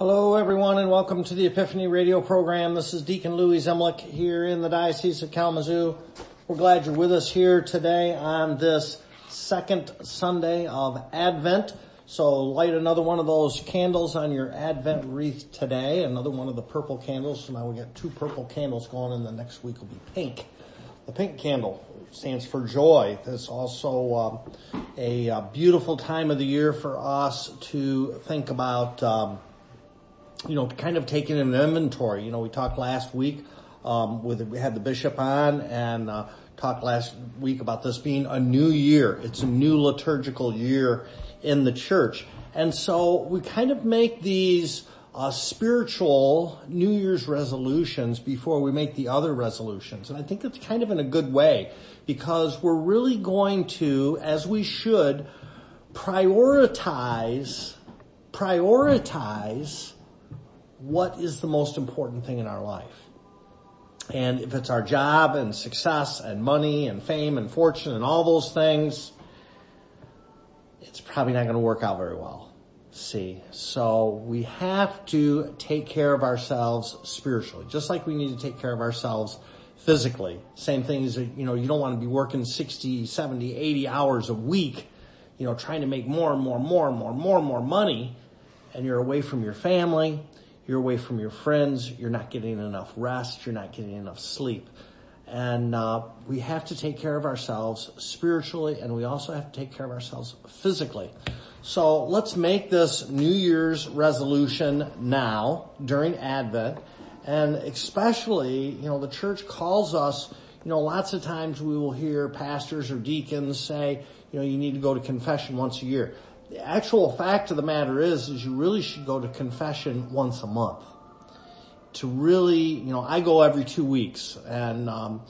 Hello, everyone, and welcome to the Epiphany Radio program. This is Deacon Louis Zemlich here in the Diocese of Kalamazoo. We're glad you're with us here today on this second Sunday of Advent. So light another one of those candles on your Advent wreath today, another one of the purple candles. So now we got two purple candles going, and the next week will be pink. The pink candle stands for joy. It's also a beautiful time of the year for us to think about kind of taking an inventory. We talked last week, we had the bishop on and talked last week about this being a new year. It's a new liturgical year in the church. And so we kind of make these spiritual New Year's resolutions before we make the other resolutions. And I think it's kind of in a good way because we're really going to, as we should, prioritize what is the most important thing in our life. And if it's our job and success and money and fame and fortune and all those things, it's probably not going to work out very well. So we have to take care of ourselves spiritually, just like we need to take care of ourselves physically. Same thing as, you don't want to be working 60, 70, 80 hours a week, trying to make more and more money, and you're away from your family. You're away from your friends. You're not getting enough rest. You're not getting enough sleep. And we have to take care of ourselves spiritually, and we also have to take care of ourselves physically. So let's make this New Year's resolution now during Advent. And especially, the church calls us, lots of times we will hear pastors or deacons say, you need to go to confession once a year. The actual fact of the matter is you really should go to confession once a month. To really, I go every 2 weeks, and,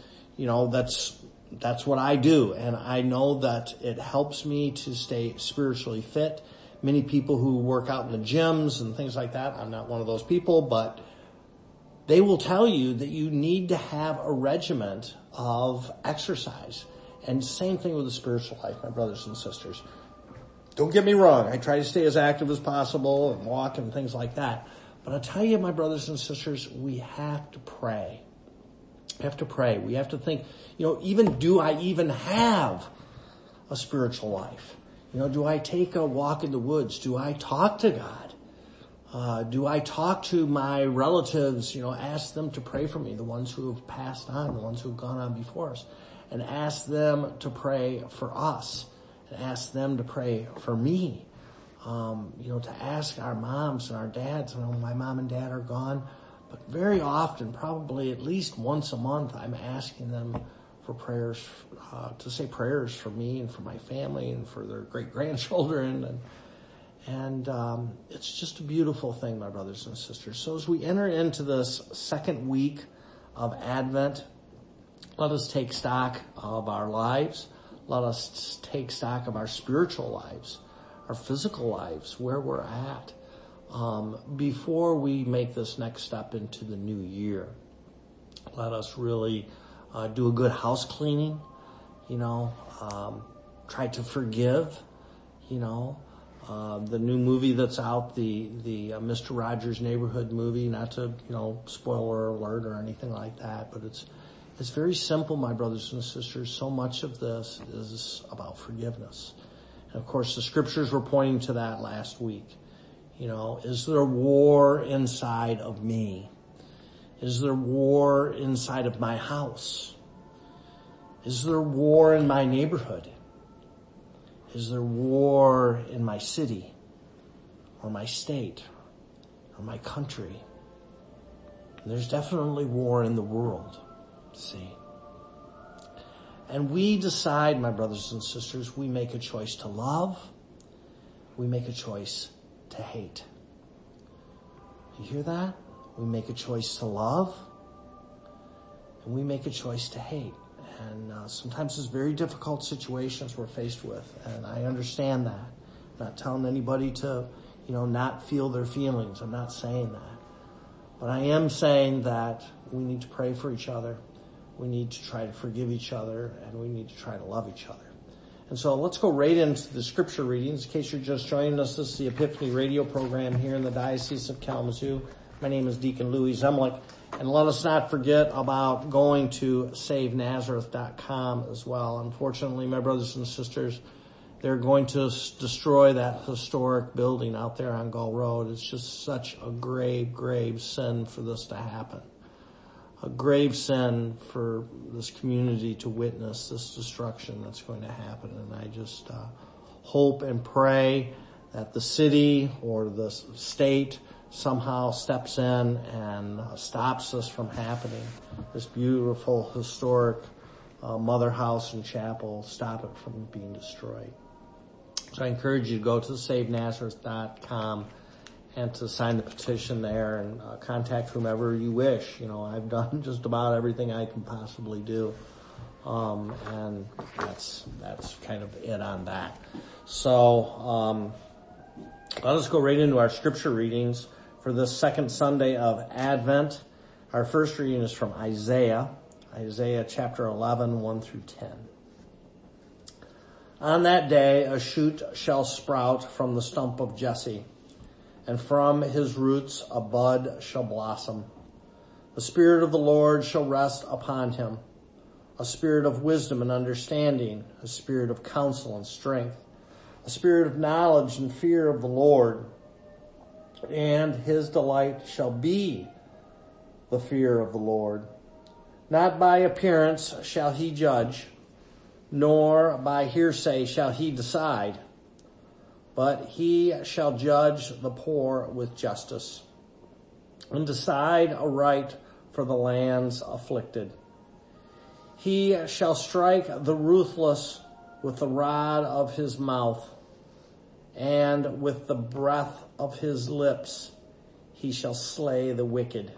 that's what I do. And I know that it helps me to stay spiritually fit. Many people who work out in the gyms and things like that, I'm not one of those people, but they will tell you that you need to have a regiment of exercise. And same thing with the spiritual life, my brothers and sisters. Don't get me wrong. I try to stay as active as possible and walk and things like that. But I'll tell you, my brothers and sisters, we have to pray. We have to pray. We have to think, do I even have a spiritual life? Do I take a walk in the woods? Do I talk to God? Do I talk to my relatives, ask them to pray for me, the ones who have passed on, the ones who have gone on before us, and ask them to pray for us. To ask them to pray for me, to ask our moms and our dads. My mom and dad are gone, but very often, probably at least once a month, I'm asking them for prayers, to say prayers for me and for my family and for their great-grandchildren. And it's just a beautiful thing, my brothers and sisters. So as we enter into this second week of Advent, let us take stock of our lives. Let us take stock of our spiritual lives, our physical lives, where we're at, before we make this next step into the new year. Let us really do a good house cleaning, try to forgive, the new movie that's out, the Mr. Rogers' Neighborhood movie, not to, spoiler alert or anything like that, but it's very simple, my brothers and sisters. So much of this is about forgiveness. And of course, the scriptures were pointing to that last week. Is there war inside of me? Is there war inside of my house? Is there war in my neighborhood? Is there war in my city or my state or my country? And there's definitely war in the world. And we decide, my brothers and sisters, we make a choice to love. We make a choice to hate. You hear that? We make a choice to love, and we make a choice to hate. And sometimes it's very difficult situations we're faced with, and I understand that. I'm not telling anybody to, not feel their feelings. I'm not saying that. But I am saying that we need to pray for each other. We need to try to forgive each other, and we need to try to love each other. And so let's go right into the scripture readings. In case you're just joining us, this is the Epiphany radio program here in the Diocese of Kalamazoo. My name is Deacon Louis Zemlich. And let us not forget about going to SaveNazareth.com as well. Unfortunately, my brothers and sisters, they're going to destroy that historic building out there on Gull Road. It's just such a grave, grave sin for this to happen. A grave sin for this community to witness this destruction that's going to happen. And I just hope and pray that the city or the state somehow steps in and stops this from happening. This beautiful, historic mother house and chapel, stop it from being destroyed. So I encourage you to go to SaveNazareth.com and to sign the petition there and contact whomever you wish. You know, I've done just about everything I can possibly do. And that's kind of it on that. So, let us go right into our scripture readings for this second Sunday of Advent. Our first reading is from Isaiah chapter 11, 1 through 10. On that day, a shoot shall sprout from the stump of Jesse, and from his roots a bud shall blossom. The Spirit of the Lord shall rest upon him, a spirit of wisdom and understanding, a spirit of counsel and strength, a spirit of knowledge and fear of the Lord. And his delight shall be the fear of the Lord. Not by appearance shall he judge, nor by hearsay shall he decide, but he shall judge the poor with justice and decide aright for the land's afflicted. He shall strike the ruthless with the rod of his mouth, and with the breath of his lips he shall slay the wicked.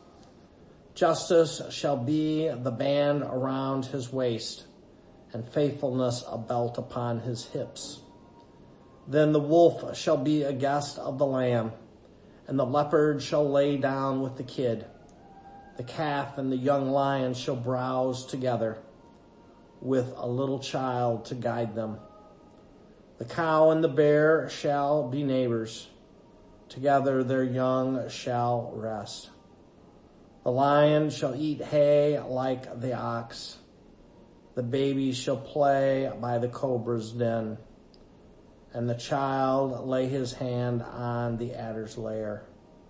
Justice shall be the band around his waist, and faithfulness a belt upon his hips. Then the wolf shall be a guest of the lamb, and the leopard shall lay down with the kid. The calf and the young lion shall browse together, with a little child to guide them. The cow and the bear shall be neighbors. Together their young shall rest. The lion shall eat hay like the ox. The baby shall play by the cobra's den, and the child lay his hand on the adder's lair.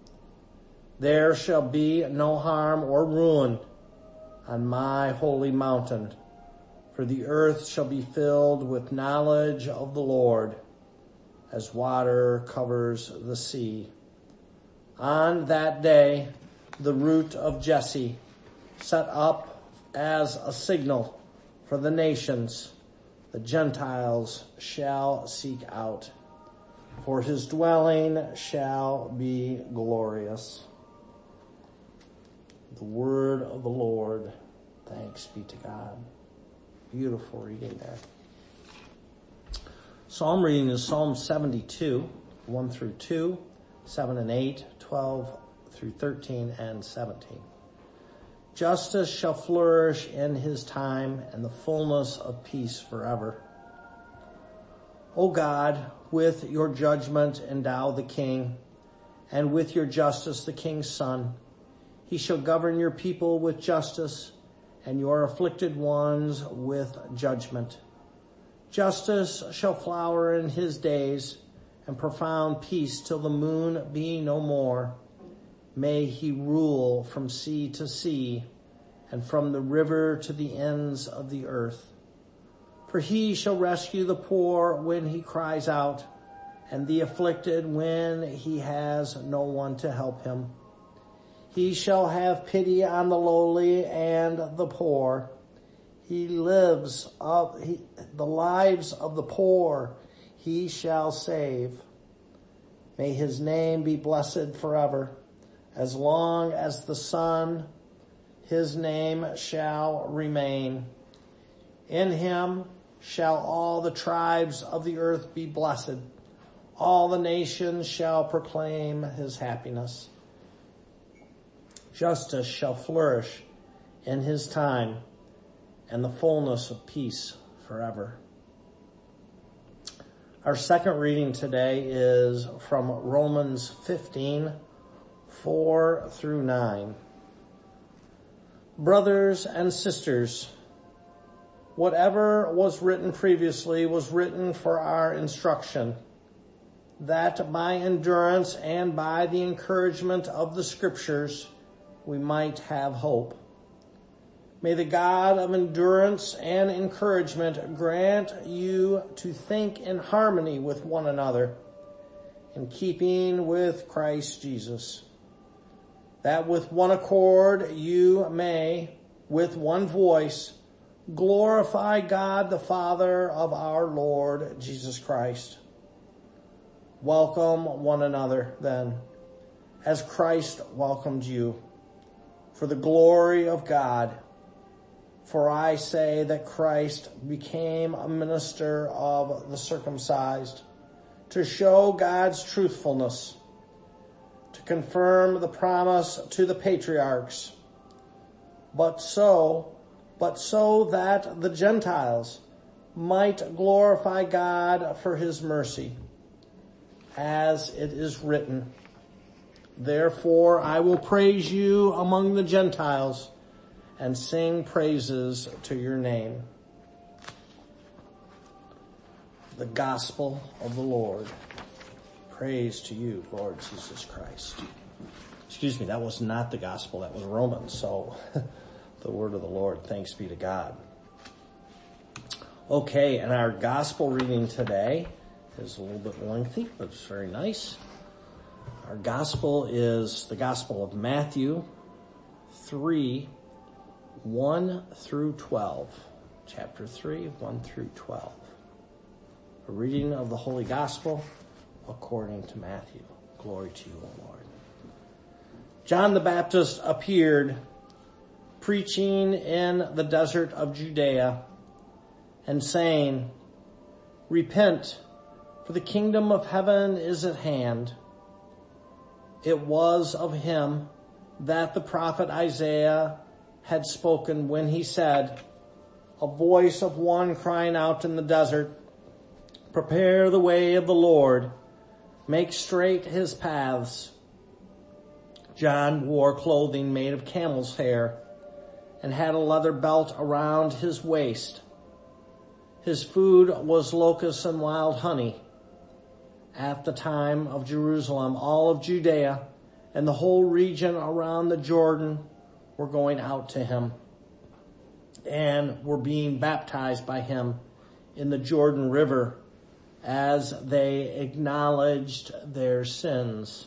There shall be no harm or ruin on my holy mountain, for the earth shall be filled with knowledge of the Lord, as water covers the sea. On that day, the root of Jesse, set up as a signal for the nations, the Gentiles shall seek out, for his dwelling shall be glorious. The word of the Lord. Thanks be to God. Beautiful reading there. Psalm reading is Psalm 72, 1 through 2, 7 and 8, 12 through 13 and 17. Justice shall flourish in his time, and the fullness of peace forever. O God, with your judgment endow the king, and with your justice the king's son. He shall govern your people with justice, and your afflicted ones with judgment. Justice shall flower in his days, and profound peace till the moon be no more. May he rule from sea to sea, and from the river to the ends of the earth. For he shall rescue the poor when he cries out, and the afflicted when he has no one to help him. He shall have pity on the lowly and the poor. The lives of the poor he shall save. May his name be blessed forever. As long as the sun, his name shall remain. In him shall all the tribes of the earth be blessed. All the nations shall proclaim his happiness. Justice shall flourish in his time, and the fullness of peace forever. Our second reading today is from Romans 15, 4 through 9. Brothers and sisters, whatever was written previously was written for our instruction, that by endurance and by the encouragement of the Scriptures we might have hope. May the God of endurance and encouragement grant you to think in harmony with one another, in keeping with Christ Jesus, that with one accord you may, with one voice, glorify God the Father of our Lord Jesus Christ. Welcome one another then, as Christ welcomed you, for the glory of God. For I say that Christ became a minister of the circumcised, to show God's truthfulness, to confirm the promise to the patriarchs, but so that the Gentiles might glorify God for his mercy, as it is written, therefore I will praise you among the Gentiles, and sing praises to your name. The gospel of the Lord. Praise to you, Lord Jesus Christ. Excuse me, that was not the gospel, that was Romans. So the word of the Lord, thanks be to God. Okay, and our gospel reading today is a little bit lengthy, but it's very nice. Our gospel is the Gospel of Matthew 3, 1 through 12. Chapter 3, 1 through 12. A reading of the Holy Gospel according to Matthew. Glory to you, O Lord. John the Baptist appeared, preaching in the desert of Judea, and saying, repent, for the kingdom of heaven is at hand. It was of him that the prophet Isaiah had spoken when he said, a voice of one crying out in the desert, prepare the way of the Lord, make straight his paths. John wore clothing made of camel's hair and had a leather belt around his waist. His food was locusts and wild honey. At the time of Jerusalem, all of Judea and the whole region around the Jordan were going out to him and were being baptized by him in the Jordan River as they acknowledged their sins.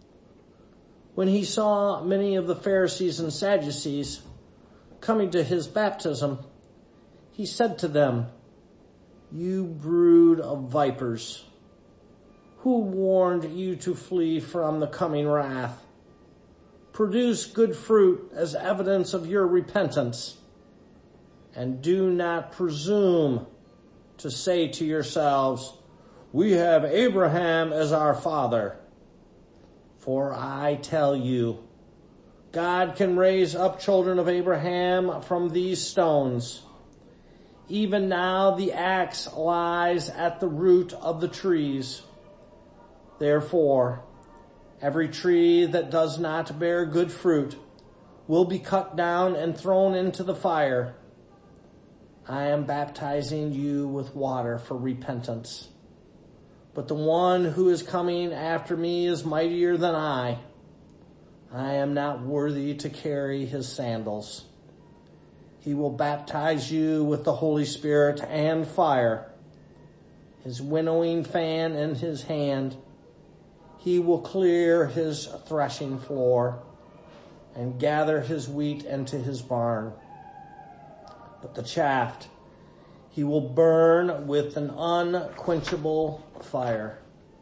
When he saw many of the Pharisees and Sadducees coming to his baptism, he said to them, you brood of vipers, who warned you to flee from the coming wrath? Produce good fruit as evidence of your repentance, and do not presume to say to yourselves, we have Abraham as our father. For I tell you, God can raise up children of Abraham from these stones. Even now the axe lies at the root of the trees. Therefore, every tree that does not bear good fruit will be cut down and thrown into the fire. I am baptizing you with water for repentance. But the one who is coming after me is mightier than I. I am not worthy to carry his sandals. He will baptize you with the Holy Spirit and fire. His winnowing fan in his hand, he will clear his threshing floor and gather his wheat into his barn. But the chaff he will burn with an unquenchable fire.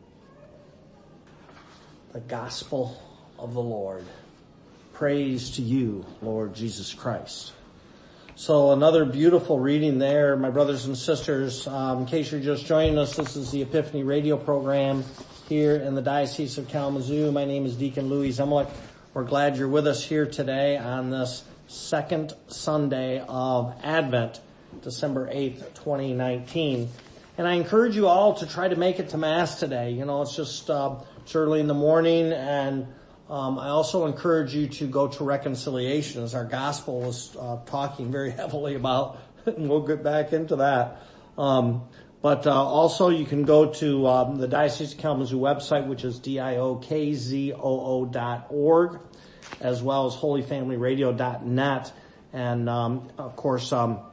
The gospel of the Lord. Praise to you, Lord Jesus Christ. So another beautiful reading there, my brothers and sisters. In case you're just joining us, this is the Epiphany radio program here in the Diocese of Kalamazoo. My name is Deacon Louis Zemlich. We're glad you're with us here today on this second Sunday of Advent, December 8th, 2019. And I encourage you all to try to make it to Mass today. It's just it's early in the morning, and I also encourage you to go to reconciliation, as our gospel was talking very heavily about, and we'll get back into that. But also you can go to the Diocese of Kalamazoo website, which is diokzoo.org, as well as holyfamilyradio.net. And of course,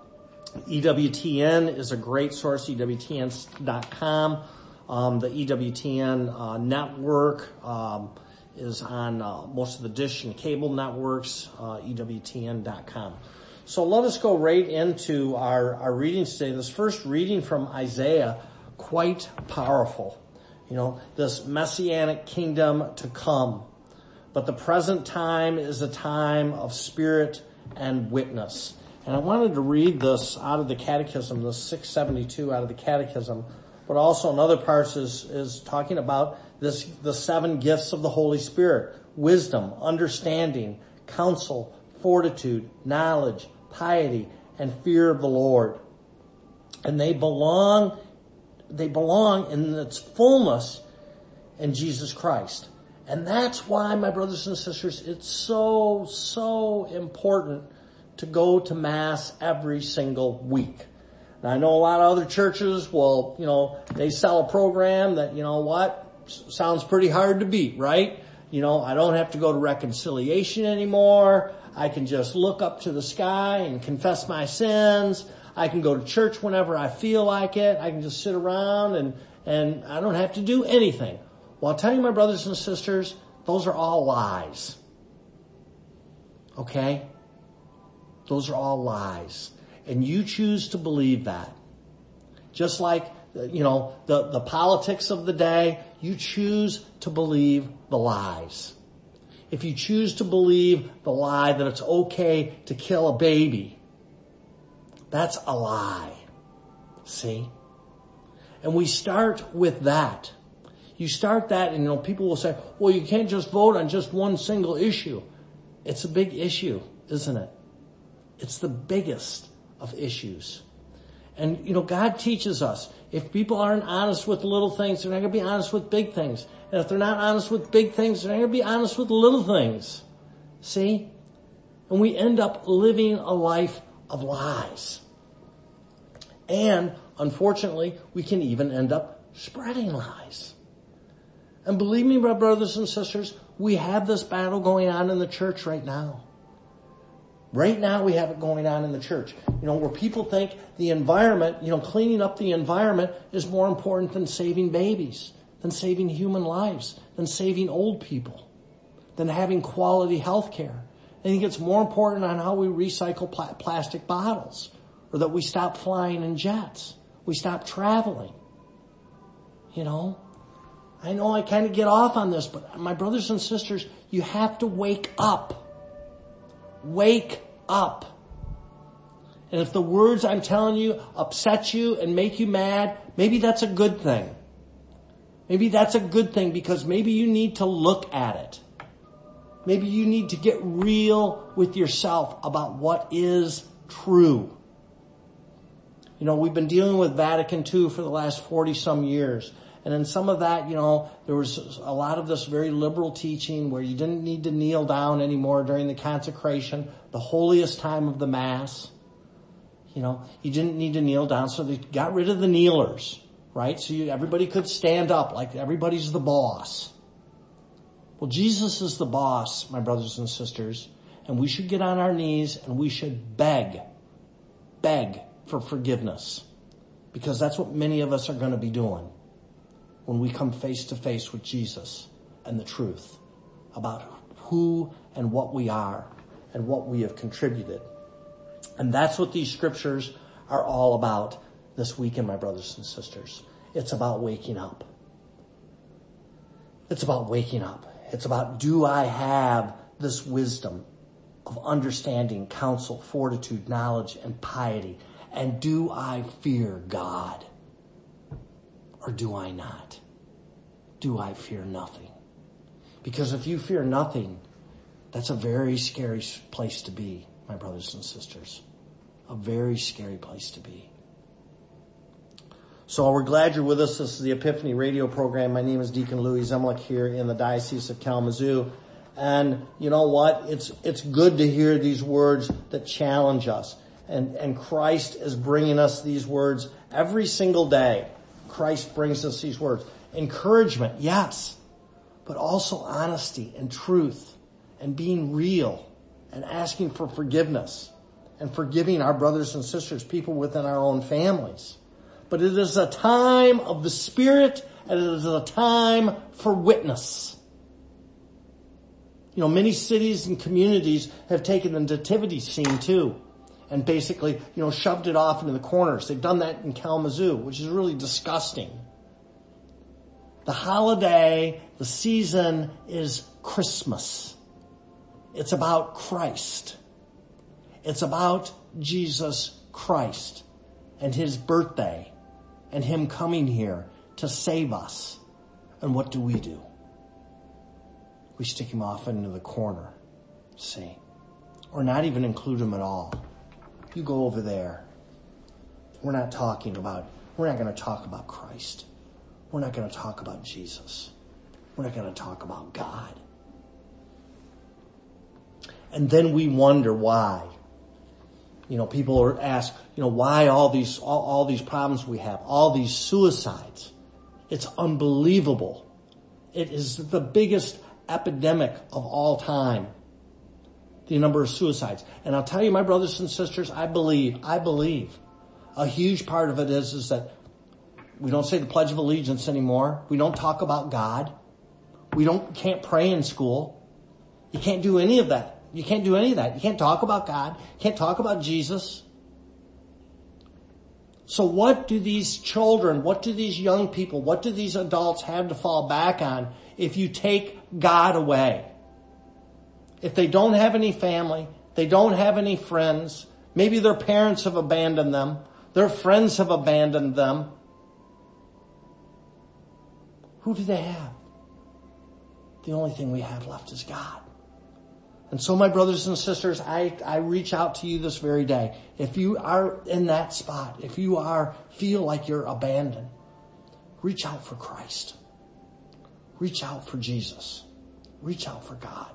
EWTN is a great source, EWTN.com. The EWTN network is on most of the dish and cable networks, EWTN.com. So let us go right into our readings today. This first reading from Isaiah, quite powerful. This messianic kingdom to come. But the present time is a time of spirit and witness. And I wanted to read this out of the Catechism, this 672 out of the Catechism, but also in other parts is talking about the 7 gifts of the Holy Spirit: wisdom, understanding, counsel, fortitude, knowledge, piety, and fear of the Lord. And they belong in its fullness in Jesus Christ. And that's why, my brothers and sisters, it's so, so important to go to Mass every single week. Now, I know a lot of other churches will, they sell a program that, sounds pretty hard to beat, right? I don't have to go to reconciliation anymore. I can just look up to the sky and confess my sins. I can go to church whenever I feel like it. I can just sit around and I don't have to do anything. Well, I'll tell you, my brothers and sisters, those are all lies. Okay? Those are all lies. And you choose to believe that. Just like, the politics of the day, you choose to believe the lies. If you choose to believe the lie that it's okay to kill a baby, that's a lie. See? And we start with that. You start that and, people will say, well, you can't just vote on just one single issue. It's a big issue, isn't it? It's the biggest of issues. And, God teaches us, if people aren't honest with little things, they're not going to be honest with big things. And if they're not honest with big things, they're not going to be honest with little things. See? And we end up living a life of lies. And, unfortunately, we can even end up spreading lies. And believe me, my brothers and sisters, we have this battle going on in the church right now. Right now we have it going on in the church. Where people think the environment, cleaning up the environment is more important than saving babies, than saving human lives, than saving old people, than having quality health care. I think it's more important on how we recycle plastic bottles, or that we stop flying in jets. We stop traveling. I know I kind of get off on this, but my brothers and sisters, you have to wake up. Wake up. And if the words I'm telling you upset you and make you mad, maybe that's a good thing. Maybe that's a good thing, because maybe you need to look at it. Maybe you need to get real with yourself about what is true. We've been dealing with Vatican II for the last 40 some years. And in some of that, there was a lot of this very liberal teaching where you didn't need to kneel down anymore during the consecration, the holiest time of the Mass. You didn't need to kneel down, so they got rid of the kneelers, right? So everybody could stand up like everybody's the boss. Well, Jesus is the boss, my brothers and sisters, and we should get on our knees and we should beg for forgiveness, because that's what many of us are going to be doing when we come face to face with Jesus and the truth about who and what we are and what we have contributed. And that's what these scriptures are all about this weekend, my brothers and sisters. It's about waking up. It's about waking up. It's about, do I have this wisdom of understanding, counsel, fortitude, knowledge, and piety? And do I fear God? Or do I not? Do I fear nothing? Because if you fear nothing, that's a very scary place to be, my brothers and sisters. A very scary place to be. So we're glad you're with us. This is the Epiphany radio program. My name is Deacon Louis Zemlich here in the Diocese of Kalamazoo. And you know what? It's good to hear these words that challenge us. And Christ is bringing us these words every single day. Christ brings us these words. Encouragement, yes, but also honesty and truth and being real and asking for forgiveness and forgiving our brothers and sisters, people within our own families. But it is a time of the Spirit, and it is a time for witness. You know, many cities and communities have taken the nativity scene too, and basically, shoved it off into the corners. They've done that in Kalamazoo, which is really disgusting. The holiday, the season is Christmas. It's about Christ. It's about Jesus Christ and his birthday and him coming here to save us. And what do? We stick him off into the corner, see, or not even include him at all. You go over there. We're not going to talk about Christ. We're not going to talk about Jesus. We're not going to talk about God. And then we wonder why. People are asked, why all these problems we have, all these suicides. It's unbelievable. It is the biggest epidemic of all time, the number of suicides. And I'll tell you, my brothers and sisters, I believe a huge part of it is that we don't say the Pledge of Allegiance anymore. We don't talk about God. Can't pray in school. You can't do any of that. You can't do any of that. You can't talk about God. You can't talk about Jesus. So what do these children, what do these young people, what do these adults have to fall back on if you take God away? If they don't have any family, they don't have any friends, maybe their parents have abandoned them, their friends have abandoned them, who do they have? The only thing we have left is God. And so, my brothers and sisters, I reach out to you this very day. If you are in that spot, if you feel like you're abandoned, reach out for Christ. Reach out for Jesus. Reach out for God.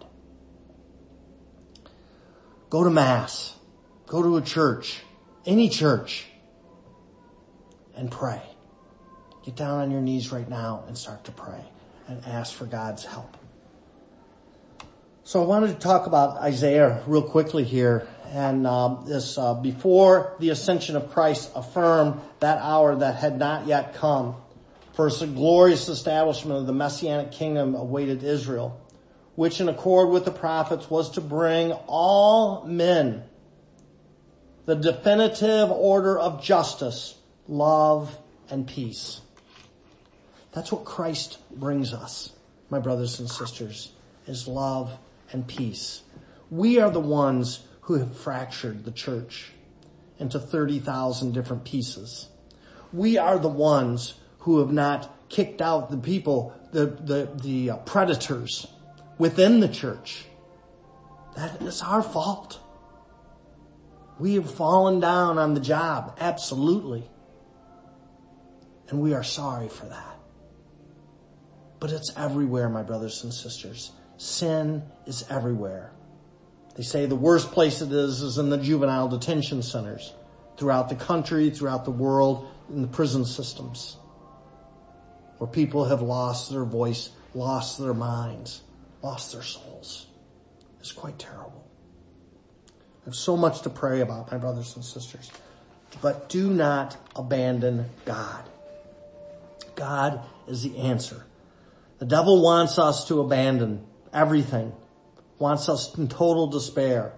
Go to Mass. Go to a church. Any church. And pray. Get down on your knees right now and start to pray and ask for God's help. So I wanted to talk about Isaiah real quickly here. And this before the ascension of Christ affirmed that hour that had not yet come. First, the glorious establishment of the Messianic kingdom awaited Israel, which in accord with the prophets was to bring all men the definitive order of justice, love, and peace. That's what Christ brings us, my brothers and sisters, is love and peace. We are the ones who have fractured the church into 30,000 different pieces. We are the ones who have not kicked out the people, the predators within the church. That is our fault. We have fallen down on the job, absolutely. And we are sorry for that. But it's everywhere, my brothers and sisters. Sin is everywhere. They say the worst place it is in the juvenile detention centers throughout the country, throughout the world, in the prison systems, where people have lost their voice, lost their minds, lost their souls. It's quite terrible. I have so much to pray about, my brothers and sisters. But do not abandon God. God is the answer. The devil wants us to abandon everything, wants us in total despair,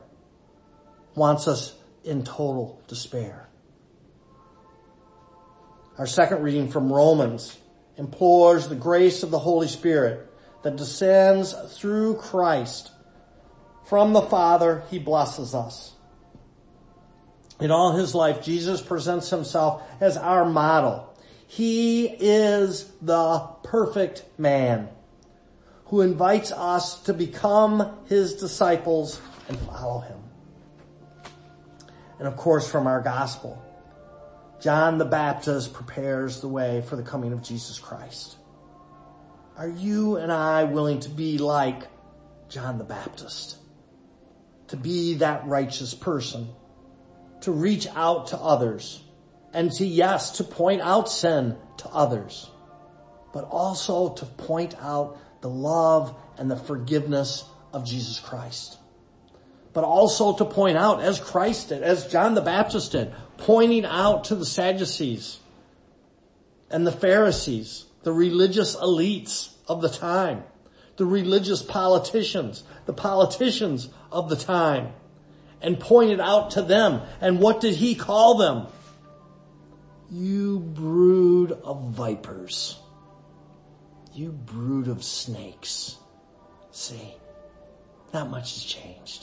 Our second reading from Romans implores the grace of the Holy Spirit that descends through Christ. From the Father, he blesses us. In all his life, Jesus presents himself as our model. He is the perfect man who invites us to become his disciples and follow him. And of course, from our gospel, John the Baptist prepares the way for the coming of Jesus Christ. Are you and I willing to be like John the Baptist? To be that righteous person, to reach out to others, and to point out sin to others, but also to point out the love and the forgiveness of Jesus Christ. But also to point out, as Christ did, as John the Baptist did, pointing out to the Sadducees and the Pharisees, the religious elites of the time, the religious politicians, the politicians of the time, and pointed out to them. And what did he call them? You brood of vipers. You brood of snakes. See, not much has changed.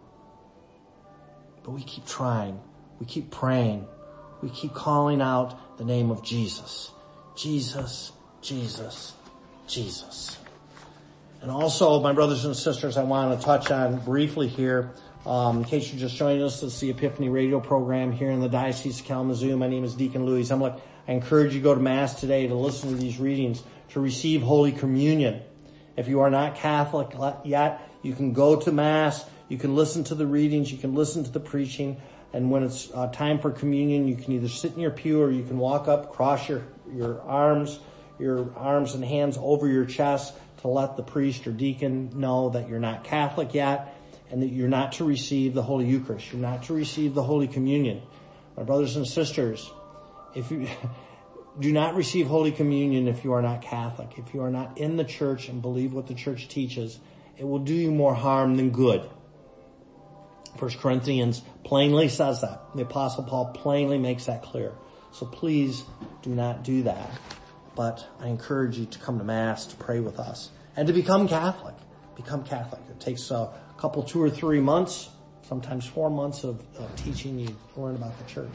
But we keep trying. We keep praying. We keep calling out the name of Jesus. Jesus, Jesus, Jesus. And also, my brothers and sisters, I want to touch on briefly here, in case you're just joining us, this is the Epiphany radio program here in the Diocese of Kalamazoo. My name is Deacon Louis. I encourage you to go to Mass today to listen to these readings, to receive Holy Communion. If you are not Catholic yet, you can go to Mass, you can listen to the readings, you can listen to the preaching, and when it's time for communion, you can either sit in your pew or you can walk up, cross your arms and hands over your chest to let the priest or deacon know that you're not Catholic yet and that you're not to receive the Holy Eucharist. You're not to receive the Holy Communion. My brothers and sisters, if you do not receive Holy Communion if you are not Catholic, if you are not in the church and believe what the church teaches, it will do you more harm than good. 1 Corinthians plainly says that. The Apostle Paul plainly makes that clear. So please do not do that. But I encourage you to come to Mass, to pray with us, and to become Catholic. Become Catholic. It takes a couple, 2 or 3 months, sometimes 4 months of teaching you to learn about the church.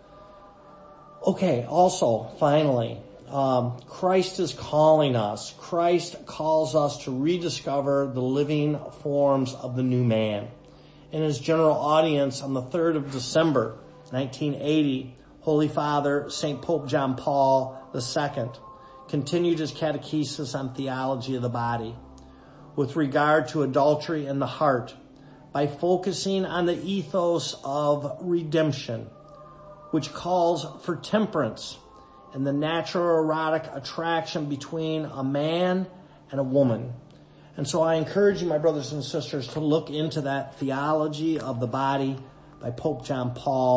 Okay, also, finally, Christ is calling us. Christ calls us to rediscover the living forms of the new man. In his general audience on the 3rd of December, 1980, Holy Father St. Pope John Paul II continued his catechesis on theology of the body with regard to adultery in the heart by focusing on the ethos of redemption, which calls for temperance and the natural erotic attraction between a man and a woman. And so I encourage you, my brothers and sisters, to look into that theology of the body by St. Pope John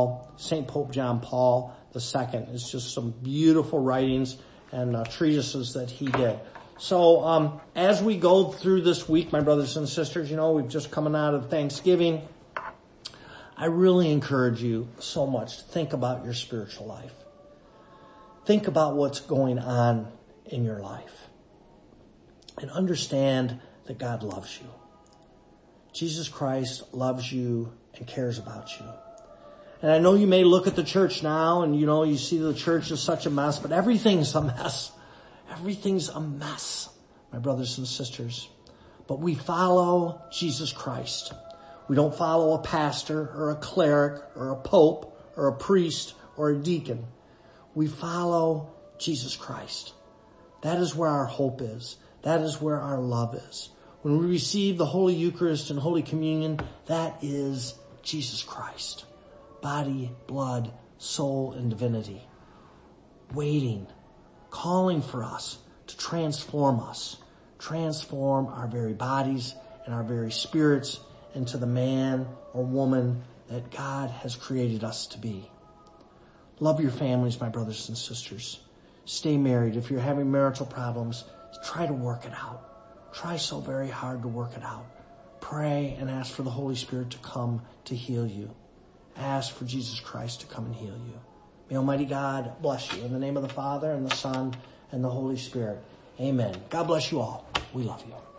Paul II. It's just some beautiful writings and treatises that he did. So as we go through this week, my brothers and sisters, we've just coming out of Thanksgiving. I really encourage you so much to think about your spiritual life. Think about what's going on in your life. And understand that God loves you. Jesus Christ loves you and cares about you. And I know you may look at the church now and you see the church is such a mess, but everything's a mess. Everything's a mess, my brothers and sisters. But we follow Jesus Christ. We don't follow a pastor or a cleric or a pope or a priest or a deacon. We follow Jesus Christ. That is where our hope is. That is where our love is. When we receive the Holy Eucharist and Holy Communion, that is Jesus Christ. Body, blood, soul, and divinity. Waiting, calling for us to transform us. Transform our very bodies and our very spirits into the man or woman that God has created us to be. Love your families, my brothers and sisters. Stay married. If you're having marital problems, try to work it out. Try so very hard to work it out. Pray and ask for the Holy Spirit to come to heal you. Ask for Jesus Christ to come and heal you. May Almighty God bless you. In the name of the Father and the Son and the Holy Spirit. Amen. God bless you all. We love you.